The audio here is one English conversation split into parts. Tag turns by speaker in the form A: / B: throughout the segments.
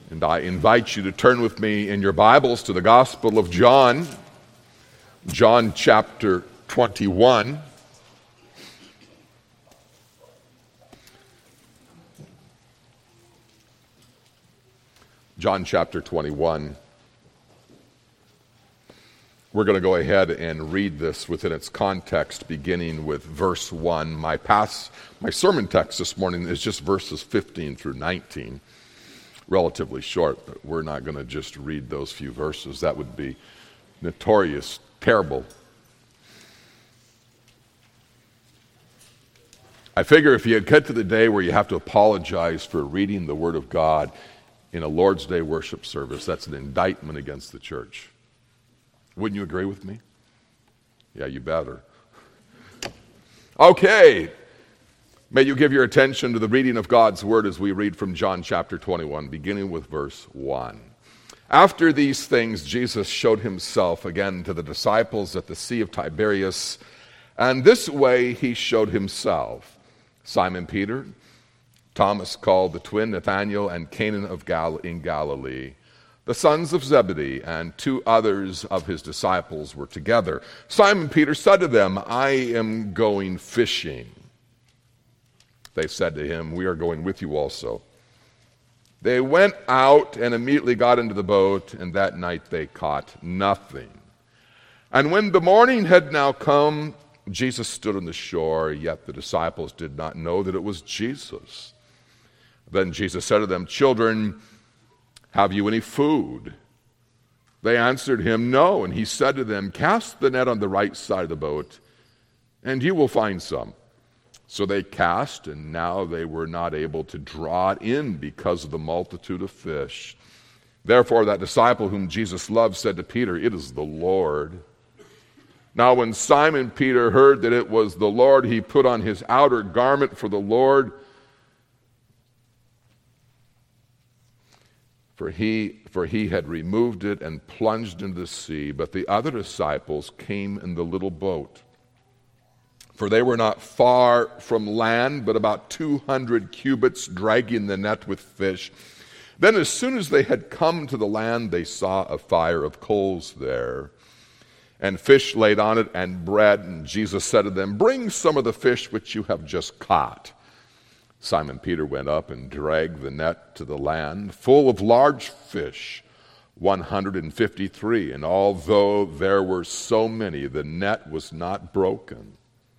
A: And I invite you to turn with me in your Bibles to the Gospel of John, John chapter 21. John chapter 21. We're going to go ahead and read this within its context, beginning with verse 1. My sermon text this morning is just verses 15 through 19. Relatively short, but we're not going to just read those few verses. That would be notorious, terrible. I figure if you get to the day where you have to apologize for reading the Word of God in a Lord's Day worship service, that's an indictment against the church. Wouldn't you agree with me? Yeah, you better. Okay. May you give your attention to the reading of God's Word as we read from John chapter 21, beginning with verse 1. After these things, Jesus showed himself again to the disciples at the Sea of Tiberias, and this way he showed himself: Simon Peter, Thomas called the twin, Nathanael, and Canaan in Galilee. The sons of Zebedee and two others of his disciples were together. Simon Peter said to them, "I am going fishing." They said to him, "We are going with you also." They went out and immediately got into the boat, and that night they caught nothing. And when the morning had now come, Jesus stood on the shore, yet the disciples did not know that it was Jesus. Then Jesus said to them, "Children, have you any food?" They answered him, "No." And he said to them, "Cast the net on the right side of the boat, and you will find some." So they cast, and now they were not able to draw it in because of the multitude of fish. Therefore that disciple whom Jesus loved said to Peter, "It is the Lord." Now when Simon Peter heard that it was the Lord, he put on his outer garment for the Lord, for he had removed it and plunged into the sea. But the other disciples came in the little boat, for they were not far from land, but about 200 cubits, dragging the net with fish. Then as soon as they had come to the land, they saw a fire of coals there, and fish laid on it, and bread. And Jesus said to them, "Bring some of the fish which you have just caught." Simon Peter went up and dragged the net to the land, full of large fish, 153. And although there were so many, the net was not broken.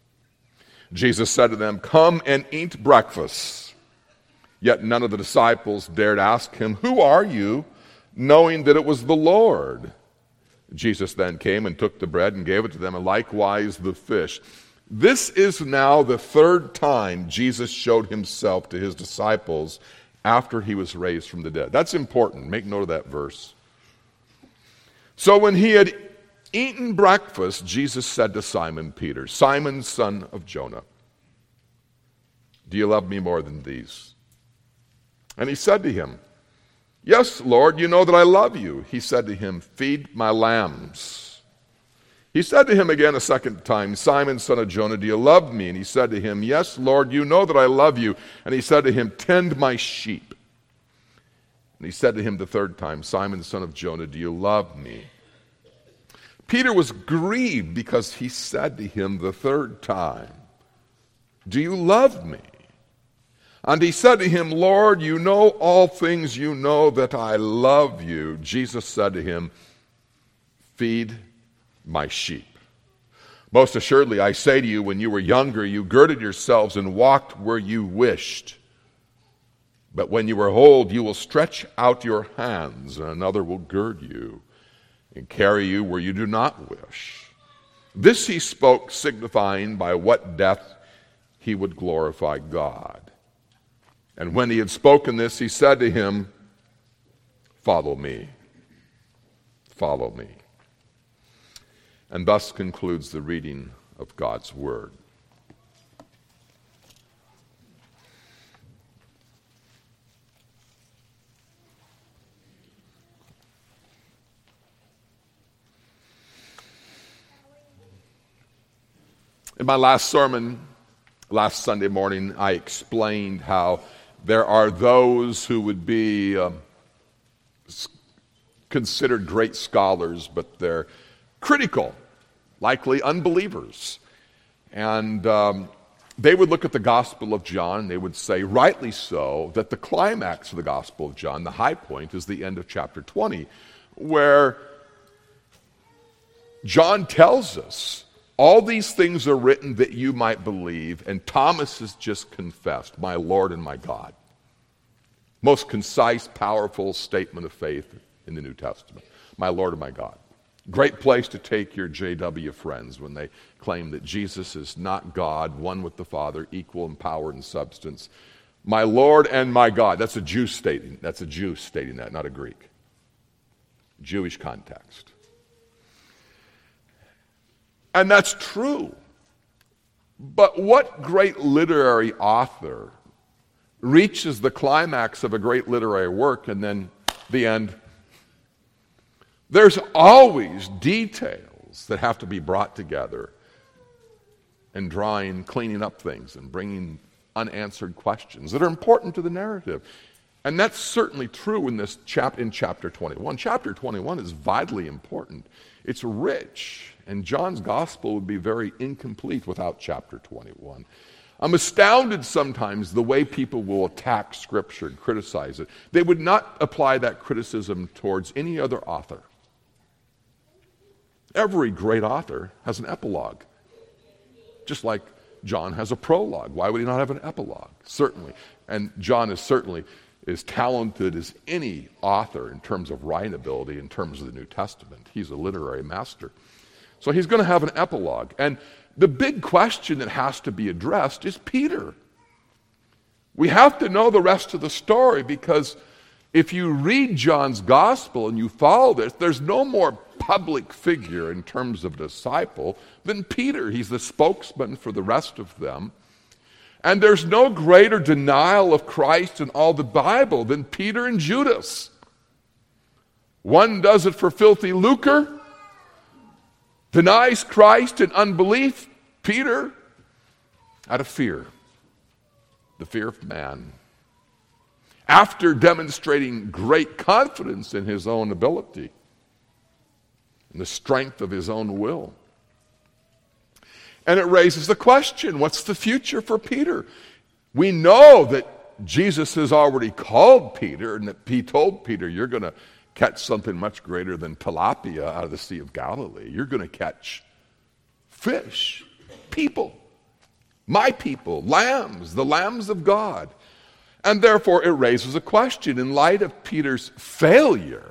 A: Jesus said to them, "Come and eat breakfast." Yet none of the disciples dared ask him, "Who are you?" knowing that it was the Lord. Jesus then came and took the bread and gave it to them, and likewise the fish. This is now the third time Jesus showed himself to his disciples after he was raised from the dead. That's important. Make note of that verse. So when he had eaten breakfast, Jesus said to Simon Peter, "Simon, son of Jonah, do you love me more than these?" And he said to him, "Yes, Lord, you know that I love you." He said to him, "Feed my lambs." He said to him again a second time, "Simon, son of Jonah, do you love me?" And he said to him, "Yes, Lord, you know that I love you." And he said to him, "Tend my sheep." And he said to him the third time, "Simon, son of Jonah, do you love me?" Peter was grieved because he said to him the third time, "Do you love me?" And he said to him, "Lord, you know all things, you know that I love you." Jesus said to him, "Feed my sheep. Most assuredly, I say to you, when you were younger, you girded yourselves and walked where you wished. But when you are old, you will stretch out your hands, and another will gird you and carry you where you do not wish." This he spoke, signifying by what death he would glorify God. And when he had spoken this, he said to him, "Follow me, follow me." And thus concludes the reading of God's Word. In my last sermon, last Sunday morning, I explained how there are those who would be considered great scholars, but they're critical, likely unbelievers. And they would look at the Gospel of John, and they would say, rightly so, that the climax of the Gospel of John, the high point, is the end of chapter 20, where John tells us, all these things are written that you might believe, and Thomas has just confessed, my Lord and my God. Most concise, powerful statement of faith in the New Testament. My Lord and my God. Great place to take your JW friends when they claim that Jesus is not God, one with the Father, equal in power and substance. My Lord and my God. That's a Jew stating. That's a Jew stating that, not a Greek. Jewish context. And that's true. But what great literary author reaches the climax of a great literary work and then the end? There's always details that have to be brought together and cleaning up things and bringing unanswered questions that are important to the narrative. And that's certainly true in chapter 21. Chapter 21 is vitally important. It's rich, and John's gospel would be very incomplete without chapter 21. I'm astounded sometimes the way people will attack Scripture and criticize it. They would not apply that criticism towards any other author. Every great author has an epilogue, just like John has a prologue. Why would he not have an epilogue? Certainly. And John is certainly as talented as any author in terms of writing ability, in terms of the New Testament. He's a literary master. So he's going to have an epilogue. And the big question that has to be addressed is Peter. We have to know the rest of the story, because if you read John's gospel and you follow this, there's no more public figure in terms of disciple than Peter. He's the spokesman for the rest of them. And there's no greater denial of Christ in all the Bible than Peter and Judas. One does it for filthy lucre, denies Christ in unbelief. Peter, out of fear, the fear of man. After demonstrating great confidence in his own ability and the strength of his own will. And it raises the question, what's the future for Peter? We know that Jesus has already called Peter, and that he told Peter, you're going to catch something much greater than tilapia out of the Sea of Galilee. You're going to catch fish, people, my people, lambs, the lambs of God. And therefore it raises a question in light of Peter's failure.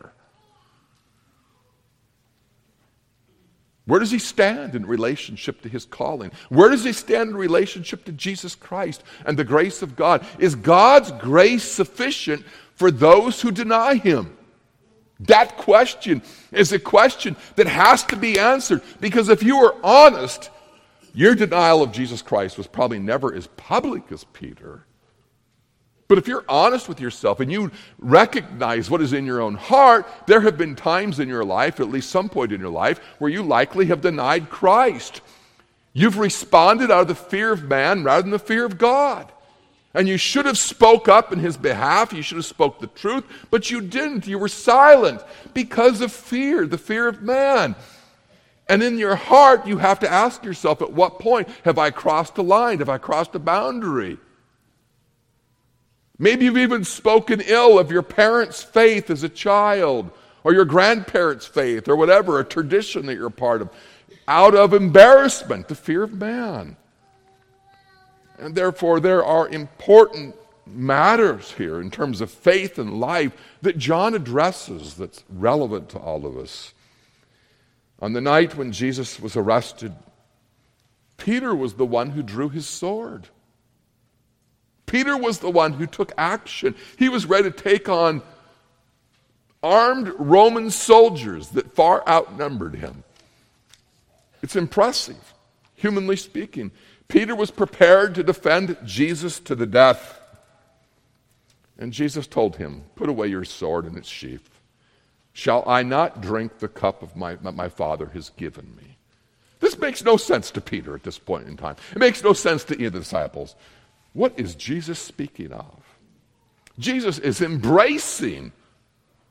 A: Where does he stand in relationship to his calling? Where does he stand in relationship to Jesus Christ and the grace of God? Is God's grace sufficient for those who deny him? That question is a question that has to be answered, because if you are honest, your denial of Jesus Christ was probably never as public as Peter. But if you're honest with yourself and you recognize what is in your own heart, there have been times in your life, at least some point in your life, where you likely have denied Christ. You've responded out of the fear of man rather than the fear of God. And you should have spoke up in his behalf. You should have spoke the truth, but you didn't. You were silent because of fear, the fear of man. And in your heart, you have to ask yourself, at what point have I crossed a line? Have I crossed a boundary? Maybe you've even spoken ill of your parents' faith as a child, or your grandparents' faith, or whatever, a tradition that you're a part of, out of embarrassment, the fear of man. And therefore, there are important matters here in terms of faith and life that John addresses that's relevant to all of us. On the night when Jesus was arrested, Peter was the one who drew his sword. Peter was the one who took action. He was ready to take on armed Roman soldiers that far outnumbered him. It's impressive, humanly speaking. Peter was prepared to defend Jesus to the death. And Jesus told him, put away your sword in its sheath. Shall I not drink the cup of my Father has given me? This makes no sense to Peter at this point in time. It makes no sense to any of the disciples. What is Jesus speaking of? Jesus is embracing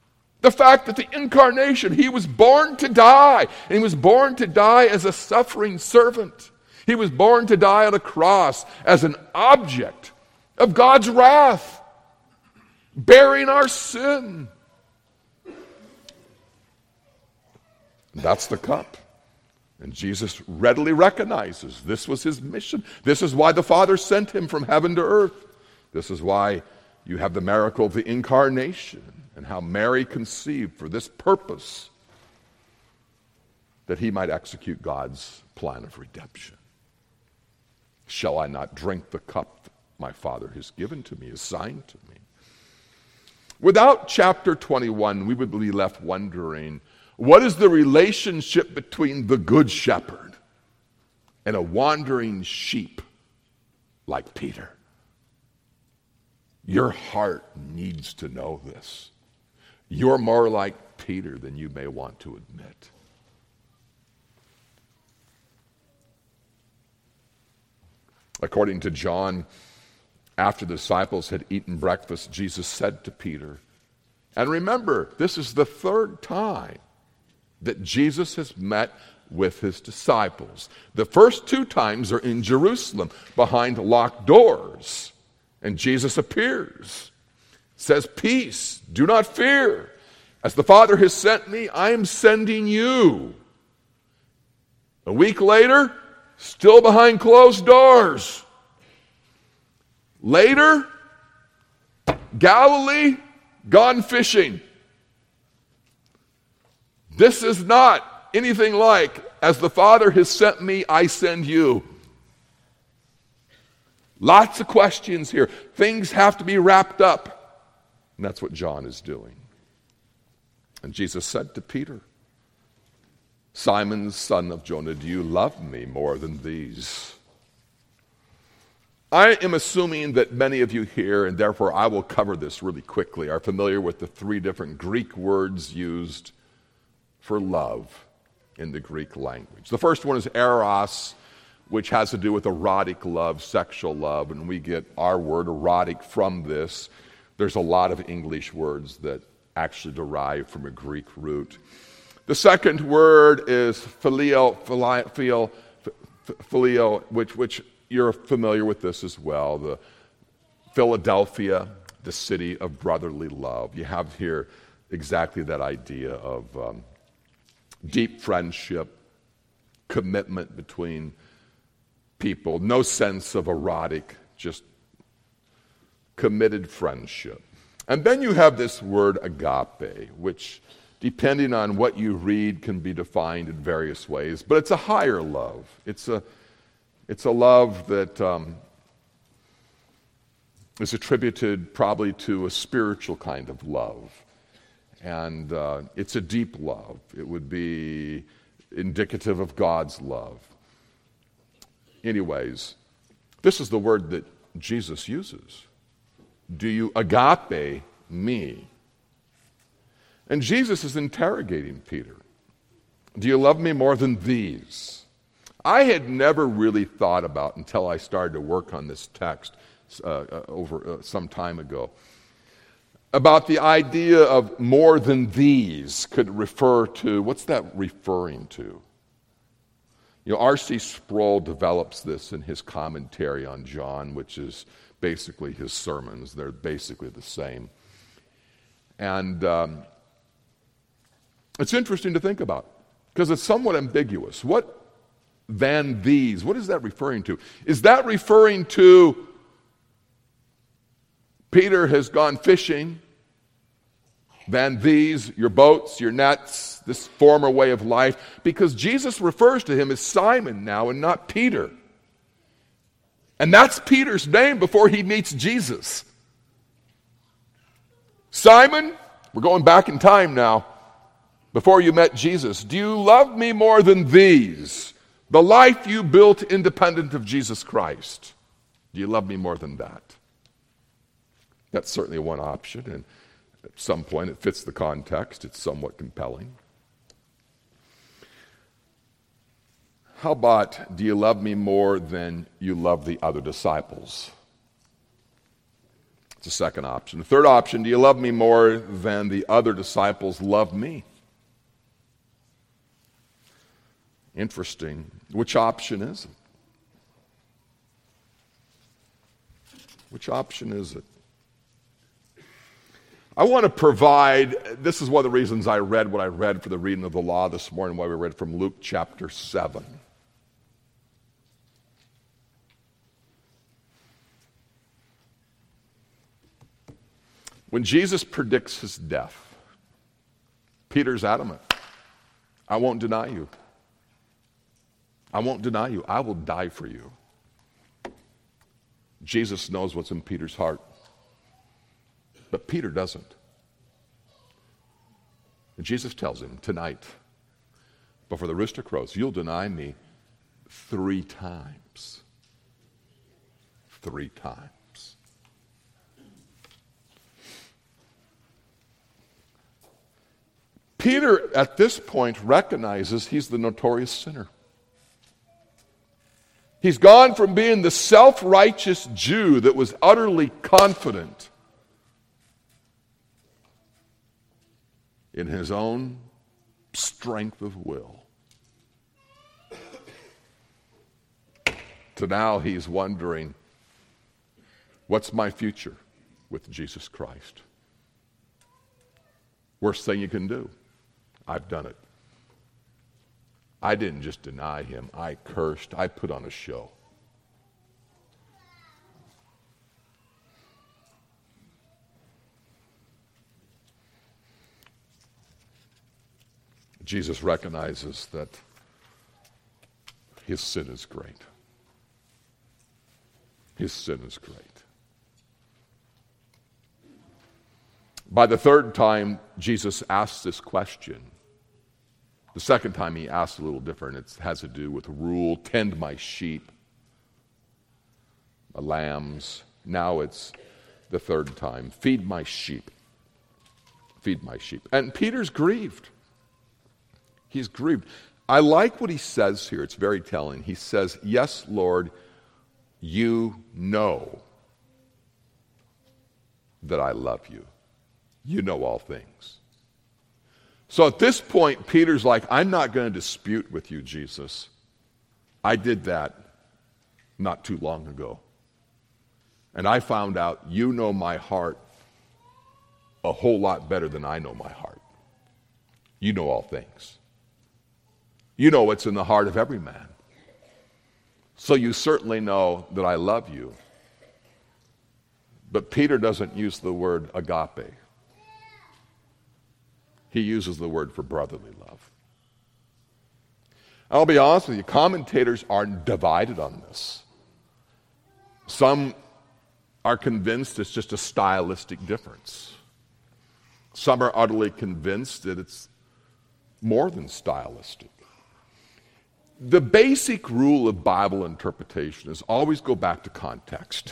A: The fact that the incarnation, he was born to die, and he was born to die as a suffering servant. He was born to die on a cross as an object of God's wrath, bearing our sin. That's the cup. And Jesus readily recognizes this was his mission. This is why the Father sent him from heaven to earth. This is why you have the miracle of the incarnation and how Mary conceived for this purpose, that he might execute God's plan of redemption. Shall I not drink the cup my Father has given to me, assigned to me? Without chapter 21, we would be left wondering, what is the relationship between the good shepherd and a wandering sheep like Peter? Your heart needs to know this. You're more like Peter than you may want to admit. According to John, after the disciples had eaten breakfast, Jesus said to Peter, and remember, this is the third time that Jesus has met with his disciples. The first two times are in Jerusalem, behind locked doors. And Jesus appears, says, peace, do not fear. As the Father has sent me, I am sending you. A week later, still behind closed doors. Later, Galilee, gone fishing. This is not anything like, as the Father has sent me, I send you. Lots of questions here. Things have to be wrapped up. And that's what John is doing. And Jesus said to Peter, Simon, son of Jonah, do you love me more than these? I am assuming that many of you here, and therefore I will cover this really quickly, are familiar with the three different Greek words used for love in the Greek language. The first one is eros, which has to do with erotic love, sexual love, and we get our word erotic from this. There's a lot of English words that actually derive from a Greek root. The second word is phileo, which you're familiar with this as well. The Philadelphia, the city of brotherly love. You have here exactly that idea of deep friendship, commitment between people, no sense of erotic, just committed friendship. And then you have this word agape, which, depending on what you read, can be defined in various ways, but it's a higher love. It's a love that is attributed probably to a spiritual kind of love. And it's a deep love. It would be indicative of God's love. Anyways, this is the word that Jesus uses. Do you agape me? And Jesus is interrogating Peter. Do you love me more than these? I had never really thought about, until I started to work on this text over some time ago, about the idea of more than these could refer to, what's that referring to? You know, R.C. Sproul develops this in his commentary on John, which is basically his sermons. They're basically the same. And it's interesting to think about, because it's somewhat ambiguous. What than these? What is that referring to? Is that referring to Peter has gone fishing, than these, your boats, your nets, this former way of life? Because Jesus refers to him as Simon now and not Peter. And that's Peter's name before he meets Jesus. Simon, we're going back in time now, before you met Jesus. Do you love me more than these? The life you built independent of Jesus Christ. Do you love me more than that? That's certainly one option, and at some point it fits the context. It's somewhat compelling. How about, do you love me more than you love the other disciples? That's the second option. The third option, do you love me more than the other disciples love me? Interesting. Which option is it? Which option is it? I want to provide, this is one of the reasons I read what I read for the reading of the law this morning, why we read from Luke chapter 7. When Jesus predicts his death, Peter's adamant. I won't deny you. I won't deny you. I will die for you. Jesus knows what's in Peter's heart. But Peter doesn't. And Jesus tells him, tonight, before the rooster crows, you'll deny me 3 times. 3 times. Peter, at this point, recognizes he's the notorious sinner. He's gone from being the self-righteous Jew that was utterly confident in his own strength of will to now he's wondering, what's my future with Jesus Christ? Worst thing you can do. I've done it. I didn't just deny him. I cursed. I put on a show. Jesus recognizes that his sin is great. His sin is great. By the third time, Jesus asks this question. The second time he asks a little different. It has to do with rule, tend my sheep, my lambs. Now it's the third time, feed my sheep. Feed my sheep. And Peter's grieved. He's grieved. I like what he says here. It's very telling. He says, yes, Lord, you know that I love you. You know all things. So at this point, Peter's like, I'm not going to dispute with you, Jesus. I did that not too long ago. And I found out you know my heart a whole lot better than I know my heart. You know all things. You know what's in the heart of every man. So you certainly know that I love you. But Peter doesn't use the word agape. He uses the word for brotherly love. I'll be honest with you, commentators are divided on this. Some are convinced it's just a stylistic difference. Some are utterly convinced that it's more than stylistic. The basic rule of Bible interpretation is always go back to context.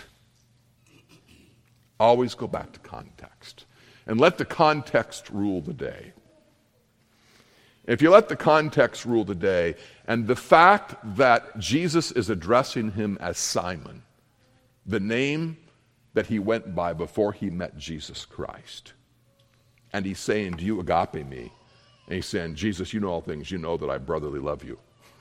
A: Always go back to context. And let the context rule the day. If you let the context rule the day, and the fact that Jesus is addressing him as Simon, the name that he went by before he met Jesus Christ, and he's saying, do you agape me? And he's saying, Jesus, you know all things. You know that I brotherly love you.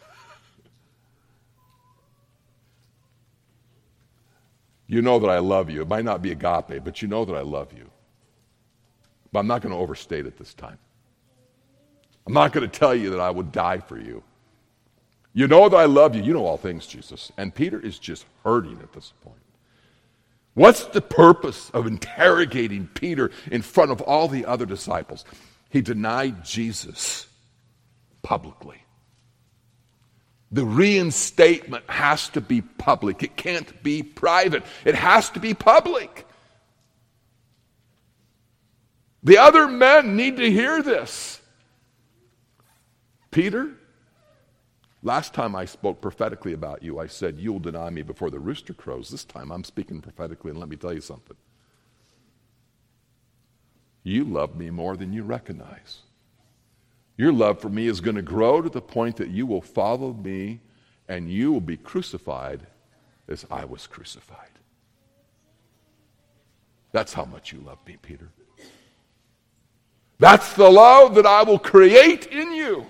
A: You know that I love you. It might not be agape, but you know that I love you. But I'm not going to overstate it this time. I'm not going to tell you that I would die for you. You know that I love you. You know all things, Jesus. And Peter is just hurting at this point. What's the purpose of interrogating Peter in front of all the other disciples? He denied Jesus publicly. The reinstatement has to be public. It can't be private. It has to be public. The other men need to hear this. Peter, last time I spoke prophetically about you, I said, you'll deny me before the rooster crows. This time I'm speaking prophetically, and let me tell you something. You love me more than you recognize. Your love for me is going to grow to the point that you will follow me and you will be crucified as I was crucified. That's how much you love me, Peter. That's the love that I will create in you.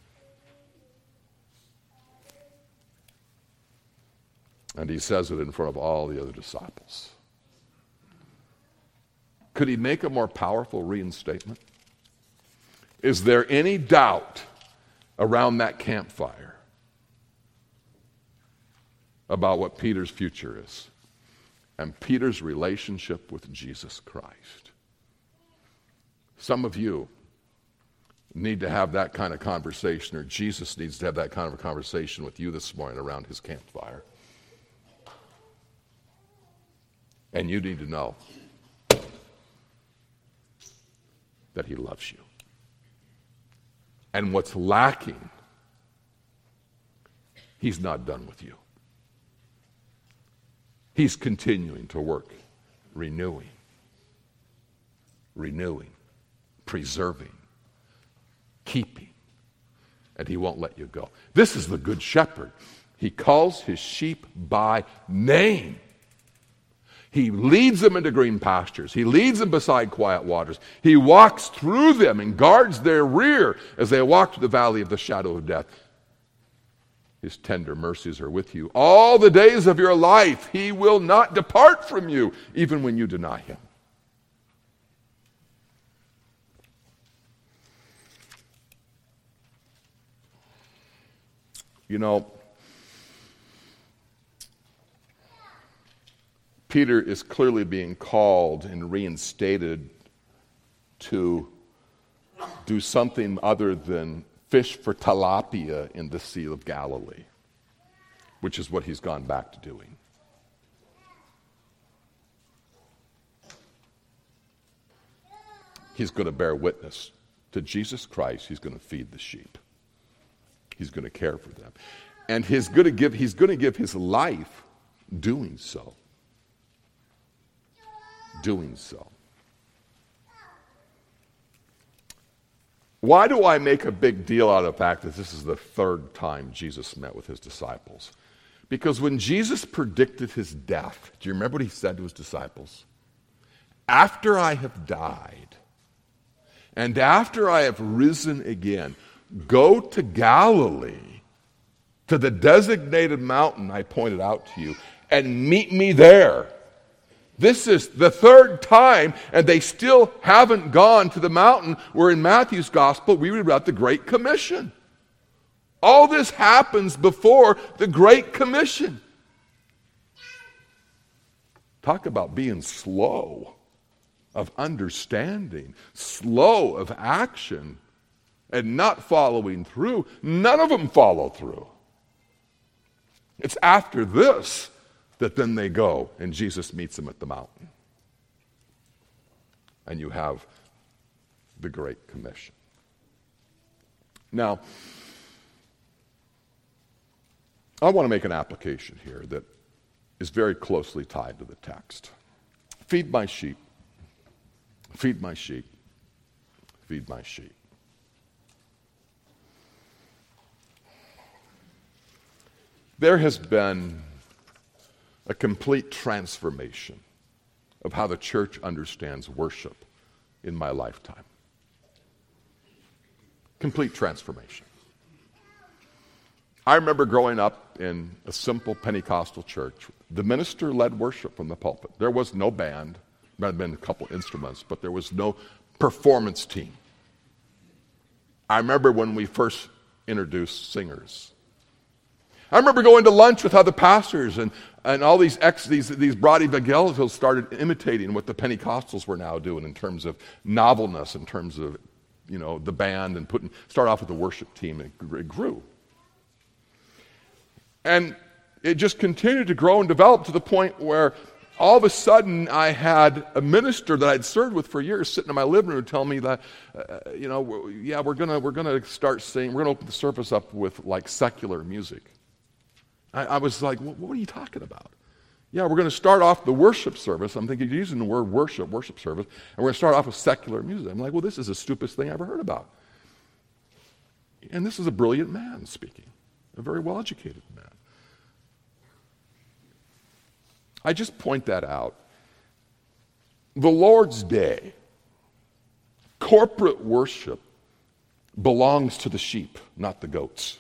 A: And he says it in front of all the other disciples. Could he make a more powerful reinstatement? Is there any doubt around that campfire about what Peter's future is and Peter's relationship with Jesus Christ? Some of you need to have that kind of conversation, or Jesus needs to have that kind of a conversation with you this morning around his campfire. And you need to know that he loves you. And what's lacking, he's not done with you. He's continuing to work, renewing, preserving, keeping, and he won't let you go. This is the good shepherd. He calls his sheep by name. He leads them into green pastures. He leads them beside quiet waters. He walks through them and guards their rear as they walk through the valley of the shadow of death. His tender mercies are with you all the days of your life. He will not depart from you, even when you deny him. You know, Peter is clearly being called and reinstated to do something other than fish for tilapia in the Sea of Galilee, which is what he's gone back to doing. He's going to bear witness to Jesus Christ. He's going to feed the sheep. He's going to care for them. And he's going to give his life doing so. Doing so. Why do I make a big deal out of the fact that this is the third time Jesus met with his disciples? Because when Jesus predicted his death, do you remember what he said to his disciples? After I have died, and after I have risen again, go to Galilee, to the designated mountain I pointed out to you, and meet me there. This is the third time, and they still haven't gone to the mountain where in Matthew's gospel we read about the Great Commission. All this happens before the Great Commission. Talk about being slow of understanding, slow of action, and not following through. None of them follow through. It's after this that then they go and Jesus meets them at the mountain. And you have the Great Commission. Now, I want to make an application here that is very closely tied to the text. Feed my sheep. Feed my sheep. Feed my sheep. There has been a complete transformation of how the church understands worship in my lifetime. Complete transformation. I remember growing up in a simple Pentecostal church. The minister led worship from the pulpit. There was no band. There might have been a couple instruments, but there was no performance team. I remember when we first introduced singers. I remember going to lunch with other pastors and all these broad evangelicals started imitating what the Pentecostals were now doing in terms of novelness, in terms of, the band, and start off with the worship team, and it grew. And it just continued to grow and develop to the point where all of a sudden I had a minister that I'd served with for years sitting in my living room tell me that, we're gonna start singing, we're gonna open the service up with like secular music. I was like, what are you talking about? Yeah, we're going to start off the worship service. I'm thinking, using the word worship service, and we're going to start off with secular music. I'm like, well, this is the stupidest thing I ever heard about. And this is a brilliant man speaking, a very well-educated man. I just point that out the Lord's Day, corporate worship, belongs to the sheep, not the goats.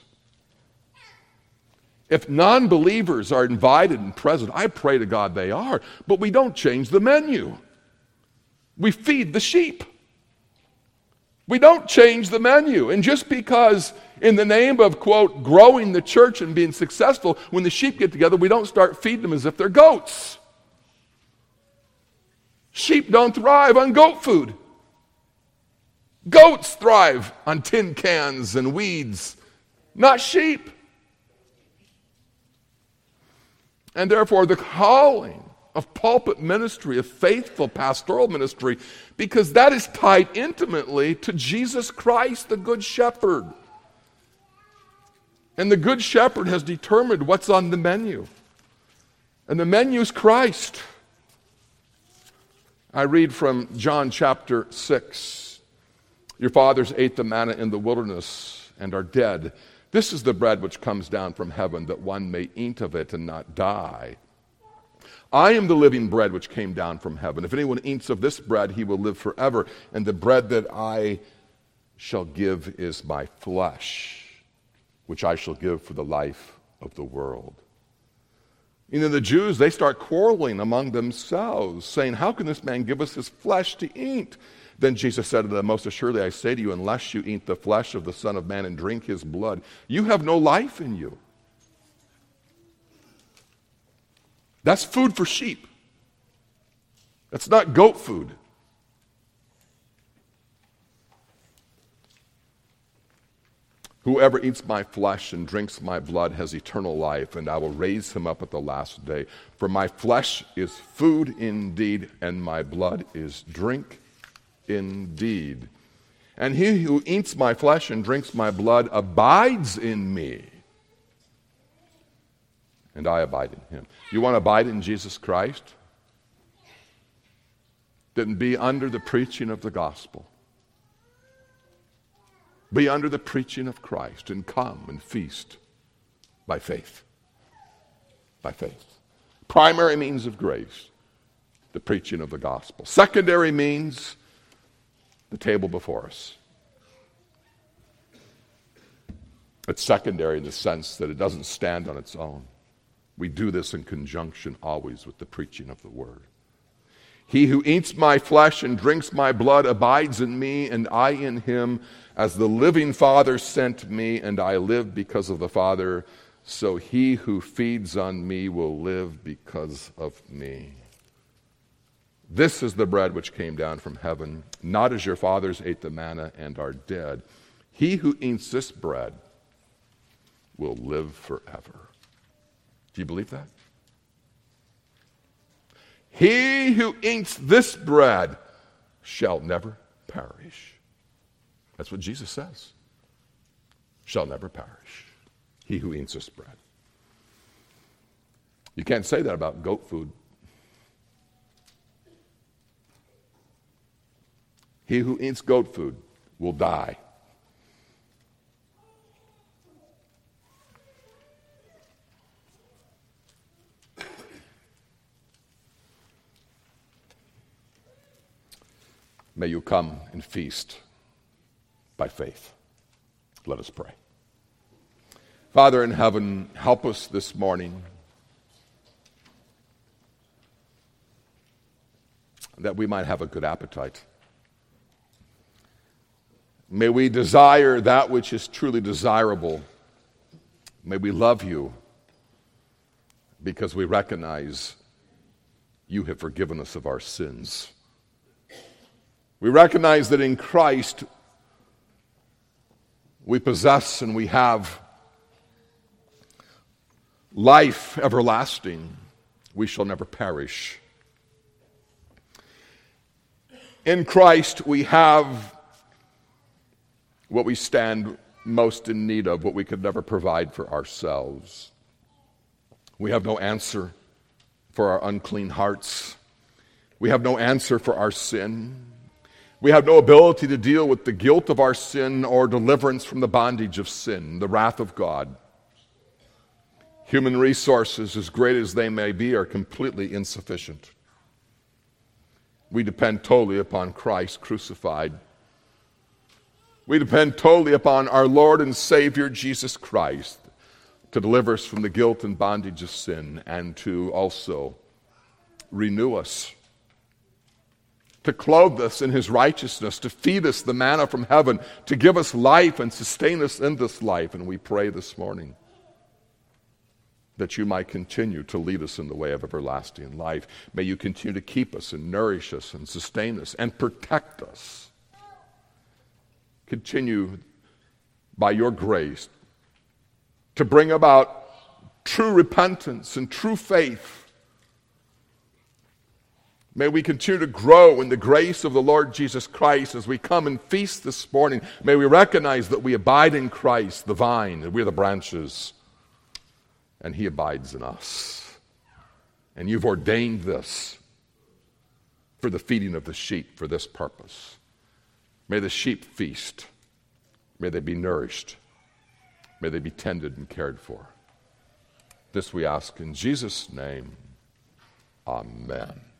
A: If non-believers are invited and present, I pray to God they are, but we don't change the menu. We feed the sheep. We don't change the menu. And just because in the name of, quote, growing the church and being successful, when the sheep get together, we don't start feeding them as if they're goats. Sheep don't thrive on goat food. Goats thrive on tin cans and weeds, not sheep. And therefore, the calling of pulpit ministry, of faithful pastoral ministry, because that is tied intimately to Jesus Christ, the Good Shepherd. And the Good Shepherd has determined what's on the menu. And the menu is Christ. I read from John chapter 6. Your fathers ate the manna in the wilderness and are dead. This is the bread which comes down from heaven, that one may eat of it and not die. I am the living bread which came down from heaven. If anyone eats of this bread, he will live forever. And the bread that I shall give is my flesh, which I shall give for the life of the world. You know, the Jews, they start quarreling among themselves, saying, how can this man give us his flesh to eat? Then Jesus said to them, most assuredly I say to you, unless you eat the flesh of the Son of Man and drink his blood, you have no life in you. That's food for sheep. That's not goat food. Whoever eats my flesh and drinks my blood has eternal life, and I will raise him up at the last day. For my flesh is food indeed, and my blood is drink indeed. And he who eats my flesh and drinks my blood abides in me, and I abide in him. You want to abide in Jesus Christ? Then be under the preaching of the gospel. Be under the preaching of Christ and come and feast by faith. By faith. Primary means of grace, the preaching of the gospel. Secondary means the table before us. It's secondary in the sense that it doesn't stand on its own. We do this in conjunction always with the preaching of the word. He who eats my flesh and drinks my blood abides in me, and I in him. As the living Father sent me, and I live because of the Father, so he who feeds on me will live because of me. This is the bread which came down from heaven, not as your fathers ate the manna and are dead. He who eats this bread will live forever. Do you believe that? He who eats this bread shall never perish. That's what Jesus says. Shall never perish. He who eats this bread. You can't say that about goat food. He who eats goat food will die. May you come and feast by faith. Let us pray. Father in heaven, help us this morning that we might have a good appetite. May we desire that which is truly desirable. May we love you because we recognize you have forgiven us of our sins. We recognize that in Christ we possess and we have life everlasting. We shall never perish. In Christ we have what we stand most in need of, what we could never provide for ourselves. We have no answer for our unclean hearts. We have no answer for our sin. We have no ability to deal with the guilt of our sin or deliverance from the bondage of sin, the wrath of God. Human resources, as great as they may be, are completely insufficient. We depend totally upon Christ crucified. We depend totally upon our Lord and Savior, Jesus Christ, to deliver us from the guilt and bondage of sin and to also renew us, to clothe us in his righteousness, to feed us the manna from heaven, to give us life and sustain us in this life. And we pray this morning that you might continue to lead us in the way of everlasting life. May you continue to keep us and nourish us and sustain us and protect us. Continue by your grace to bring about true repentance and true faith. May we continue to grow in the grace of the Lord Jesus Christ as we come and feast this morning. May we recognize that we abide in Christ, the vine, and we're the branches, and he abides in us. And you've ordained this for the feeding of the sheep for this purpose. May the sheep feast. May they be nourished. May they be tended and cared for. This we ask in Jesus' name. Amen.